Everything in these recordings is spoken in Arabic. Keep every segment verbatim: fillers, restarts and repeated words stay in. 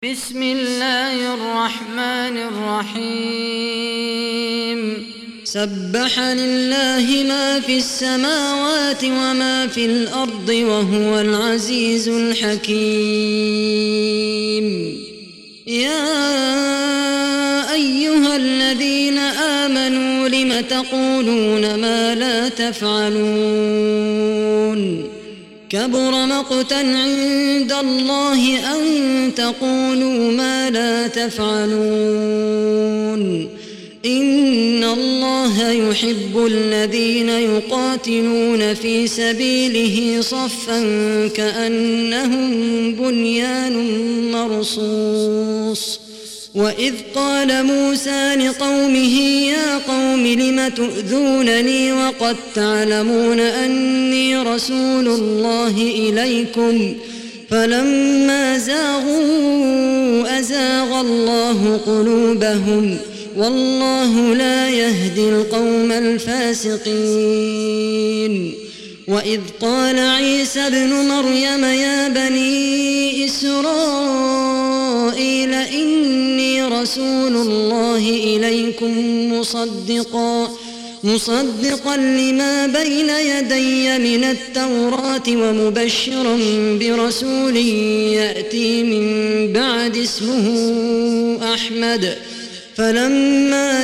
بسم الله الرحمن الرحيم سبح لله ما في السماوات وما في الأرض وهو العزيز الحكيم يا أيها الذين آمنوا لم تقولون ما لا تفعلون كبر مقتا عند الله أن تقولوا ما لا تفعلون إن الله يحب الذين يقاتلون في سبيله صفا كأنهم بنيان مرصوص وإذ قال موسى لقومه يا قوم لم تؤذونني وقد تعلمون أني رسول الله إليكم فلما زاغوا أزاغ الله قلوبهم والله لا يهدي القوم الفاسقين وإذ قال عيسى ابن مريم يا بني إسرائيل إني رسول الله إليكم مصدقا مصدقا لما بين يدي من التوراة ومبشرا برسول يأتي من بعد اسمه أحمد فلما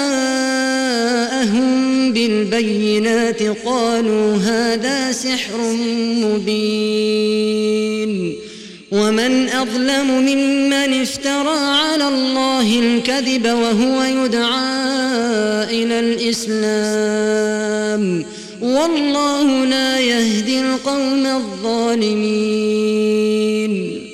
جاءهم بالبينات قالوا هذا سحر مبين ومن أظلم ممن افترى على الله الكذب وهو يدعى إلى الإسلام والله لا يهدي القوم الظالمين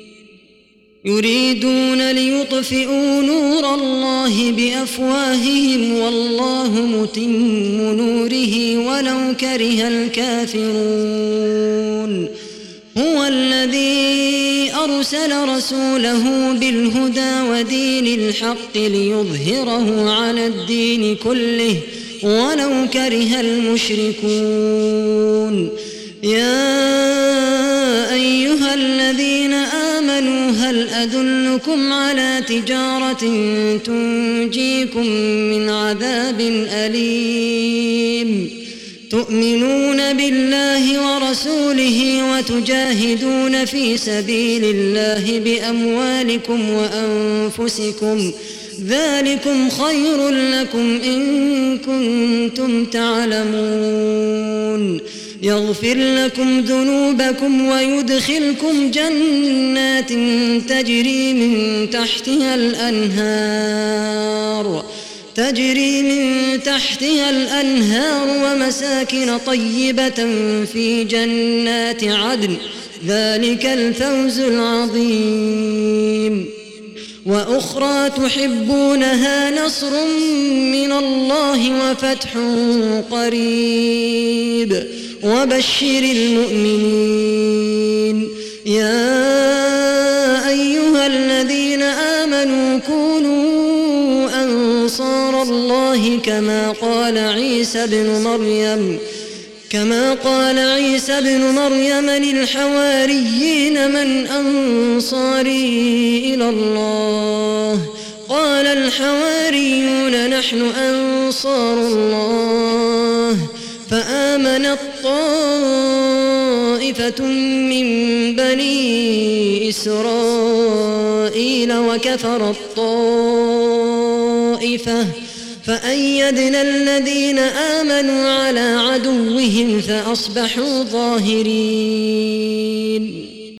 يريدون ليطفئوا نور الله بأفواههم والله متم نوره ولو كره الكافرون هو الذي أرسل رسوله بالهدى ودين الحق ليظهره على الدين كله ولو كره المشركون يا أيها الذين آمنوا هل أدلكم على تجارة تنجيكم من عذاب أليم تؤمنون بالله ورسوله وتجاهدون في سبيل الله بأموالكم وأنفسكم ذلكم خير لكم إن كنتم تعلمون يغفر لكم ذنوبكم ويدخلكم جنات تجري من تحتها الأنهار تجري من تحتها الأنهار ومساكن طيبة في جنات عدن ذلك الفوز العظيم وأخرى تحبونها نصر من الله وفتح قريب وبشر المؤمنين يا أيها الذين آمنوا كونوا أنصار الله كما قال عيسى ابن مريم كما قال عيسى ابن مريم للحواريين من أنصاري إلى الله قال الحواريون نحن أنصار الله فآمنت طائفة من بني إسرائيل وكفرت طائفة فأيدنا الذين آمنوا على عدوهم فأصبحوا ظاهرين.